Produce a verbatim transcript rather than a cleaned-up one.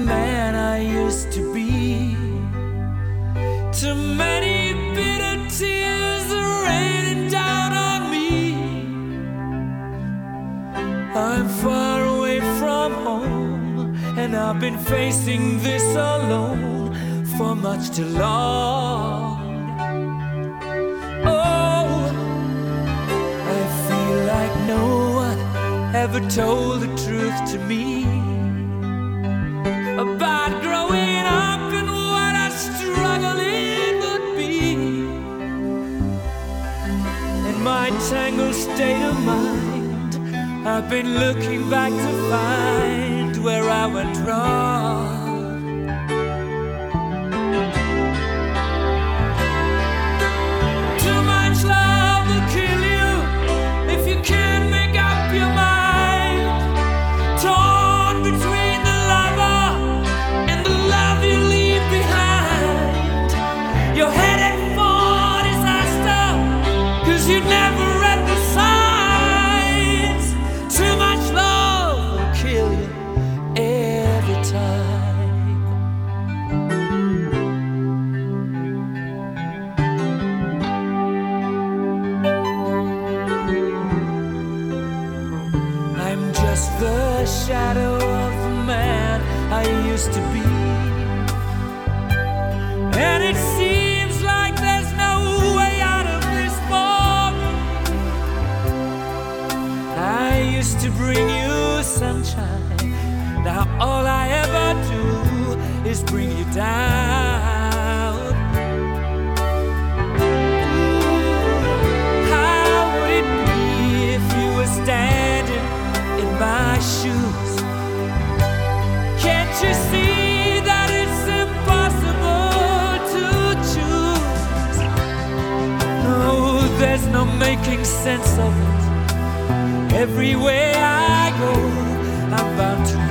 man I used to be. Too many bitter tears are raining down on me. I'm far away from home, and I've been facing this alone for much too long. Oh, I feel like no one ever told the truth to me about growing up and what a struggle it would be. In my tangled state of mind, I've been looking back to find where I went wrong. Too much love will kill you if you can't make up your mind. Torn between the lover and the love you leave behind. You're headed for disaster, 'cause you never read the signs. Too much love will kill you every time. I'm just the shadow of the man I used to be, and it seems like there's no way out of this for me. I used to bring you sunshine, now all I ever do is bring you down. How would it be if you were standing in my shoes? Can't you see that it's impossible to choose? No, there's no making sense of it. Everywhere I go, I'm bound to